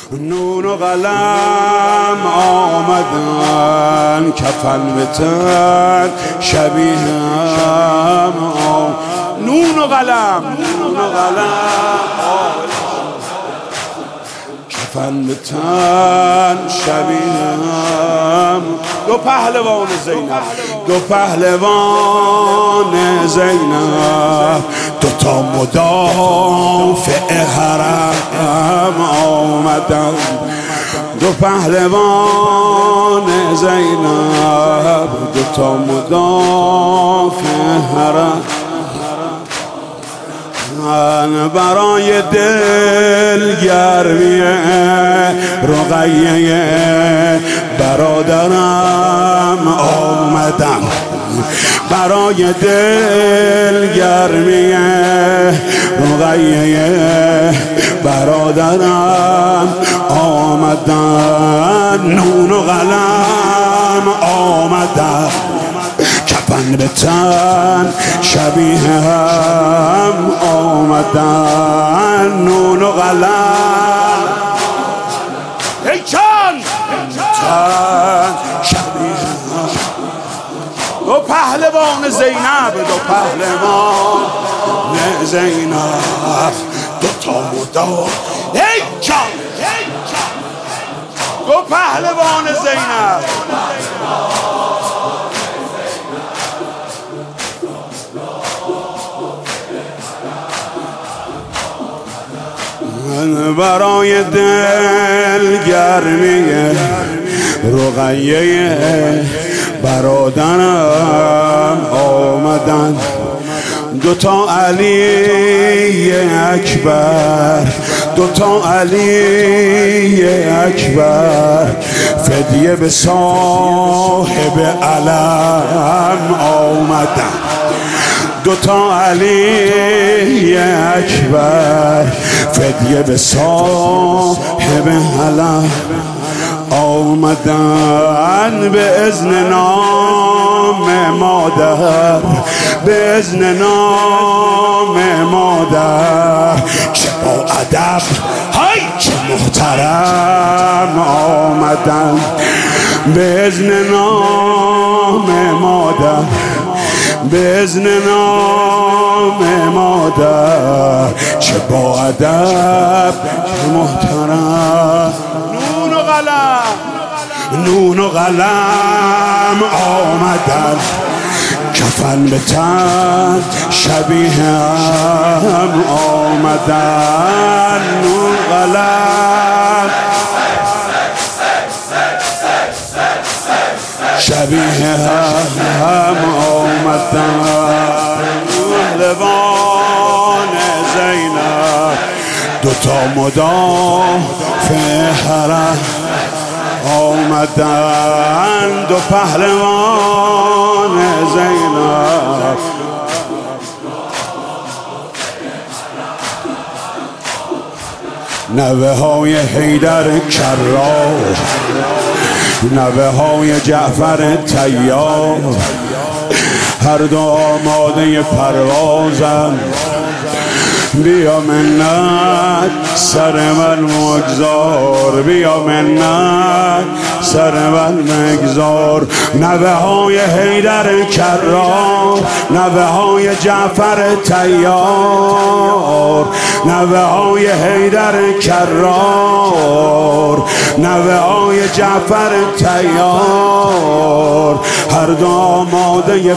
نون و قلم آمدن کفن به تن شبیهم نون و قلم کفن به تن شبیهم دو پهلوان زینب دوتا مدافع حرم آمدن دو پهلوان زینب دوتا مدافع حرم برای دل گرمی رقیه برادرم آمدم برای دل گرمی رقیه برادرم آمدن نون و قلم آمدن کفن به تن شبیه هم آمدن نون و قلم ای جان تن شبیه هم دو پهلوان زینب دوتا مدار ای جان دو پهلوان زینب برای دل گرمی رقیه برادرم آمدن دوتا علی اکبر فدیه به صاحب علم آمدن دوتا علی اکبر فدیه به صاحب علم آمدن به اذن نام مادر چه با ادب های چه محترم آمدن به اذن نام مادر چه با ادب چه محترم نون و قلم آمدن کفن به تن شبیه هم آمدن نون قلم شبیه هم آمدن پهلوان زینب دوتا مدافع حرم آمدن دو پهلوان زینب نوه های حیدر کرار نوه های جعفر طیار هر دو آماده پروازن بیا منت سر من مگذار بیا منت سر من مگذار نوه های حیدر کرار نوه های جعفر طیار نوه های حیدر کرار نوه های جعفر طیار هر دو آماده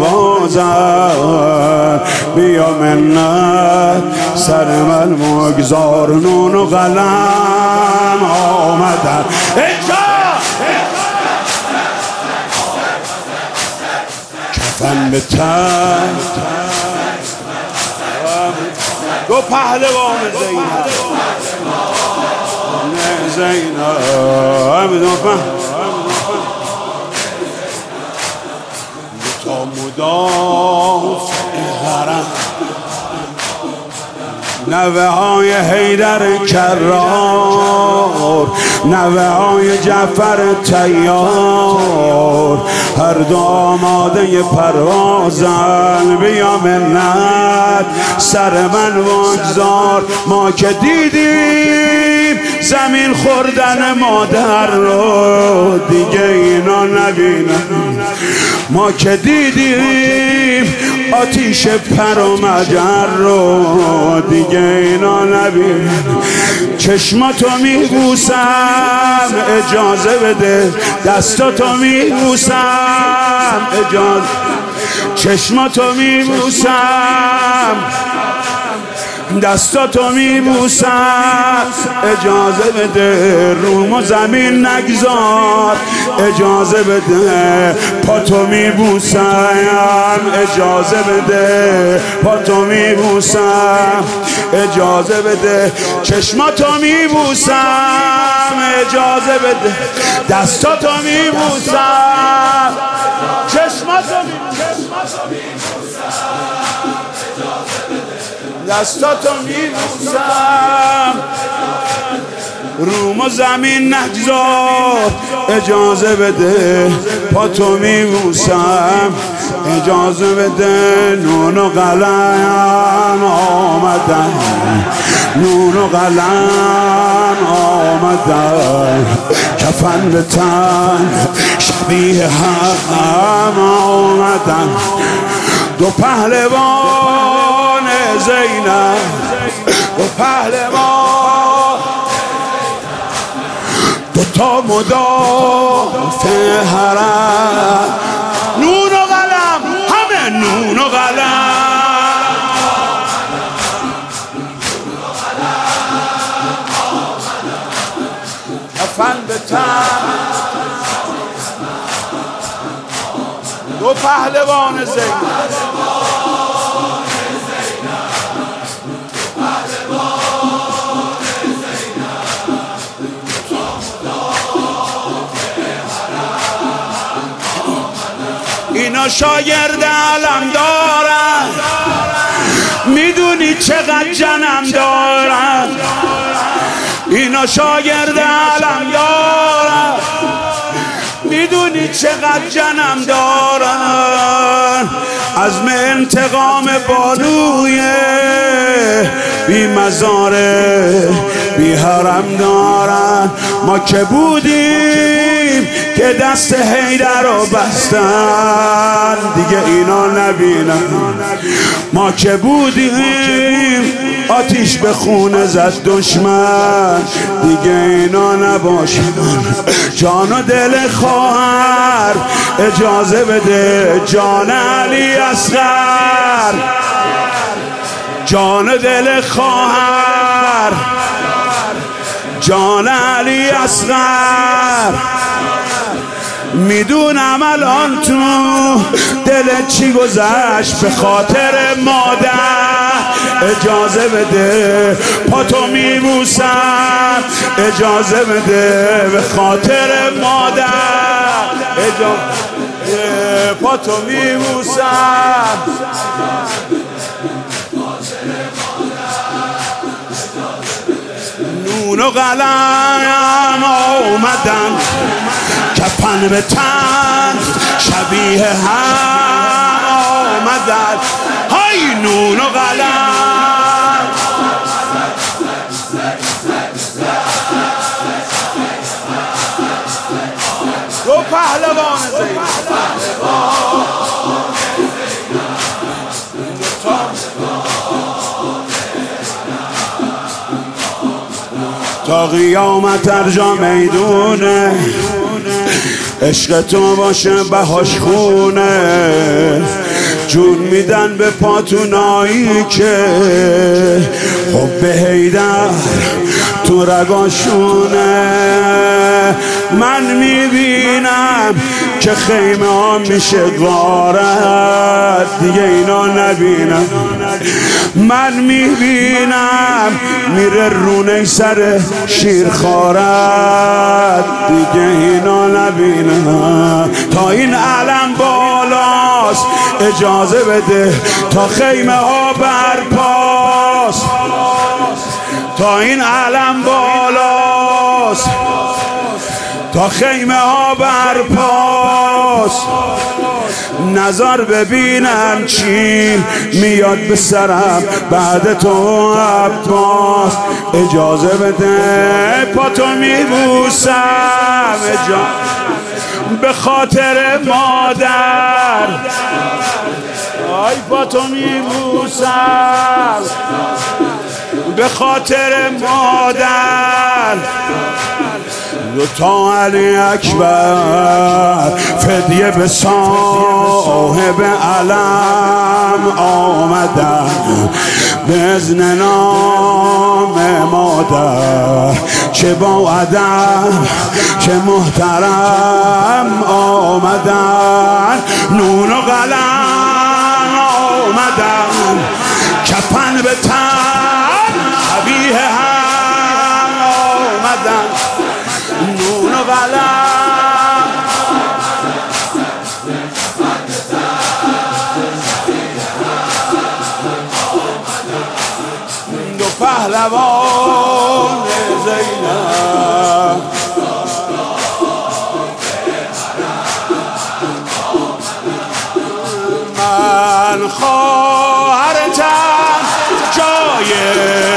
پروازن بیا منت سر من مگذار نون و قلم آمدن کفن به تن دو پهلوان زینب دوتا مدافع حرم نوه های حیدر کرار نوه های جعفر تیار، هر دو آماده پروازن. بیا منت سر من واگذار، ما که دیدیم زمین خوردن مادر رو دیگه اینا نبینن. ما که دیدیم آتیش پر و مجر رو دیگه اینا نبینن. چشماتو میبوسم اجازه بده، دستاتو میبوسم اجازه، چشماتو میبوسم دستاتو میبوسم اجازه بده، روم و زمین نگذار اجازه بده، پاتو میبوسم اجازه بده، پاتو میبوسم اجازه بده، چشماتو میبوسم اجازه بده، دستاتو میبوسم چشماتو دستاتو میبوسم، روم و زمین نگذار اجازه بده، پاتو میبوسم اجازه بده. نون و قلم آمدن، نون و قلم آمدن، کفن به تن شبیه هم آمدن. دو پهلوان زینب، دو پهلوان، دو تا مدافع حرم. نون و قلم، همه نون و قلم، کفن به تن، دو پهلوان زینب. اینا شاگرد علم دارن، میدونی چقدر جنم دارن. اینا شاگرد علم دارن، میدونی چقدر جنم دارن. عزم انتقام بانوی بی مزاره بی حرم دارن. ما که بودیم که دست حیدر رو بستن دیگه اینا نبینن. ما که بودیم آتیش به خونه زد دشمن دیگه اینا نباشن. جان و دل خواهر اجازه بده، جان علی اصغر، جان و دل خواهر، جان علی اصغر. میدونم الان تو دل چی گذشت به خاطر مادر. اجازه بده پاتو میبوسم، اجازه بده به خاطر مادر. اجازه پاتو میبوسم، نون و قلم آمدن، کفن به تن شبیه هم آمدن. های نون و قلم، دو پهلوان زینب، تا قیامت ارجا میدونه، عشق تو باشه بهاش خونه. جون میدن به پاتونایی که حب حیدر تو رگاشونه. من میبینم که خیمه ها میشه غارت دیگه اینا نبینم. من میبینم میره رونه سر شیرخوارت دیگه اینا نبینم. تا این علم بالاست اجازه بده تا خیمه ها برپاست. تا این علم بالاست تا خیمه ها برپاست، نظر ببینم چی میاد به سرم بعد تو عباس. اجازه بده پا تو میبوسم، به خاطر مادر. آی پا تو میبوسم به خاطر مادر. تا علی اکبر فدیه به صاحب علم آمدن، به اذن نام مادر. چه با ادب چه محترم آمدن، نون و قلم آمدن، کفن به تن قبیه هم آمدن، نون و قلم. دو پهلوان زینب من خواهرتم، جای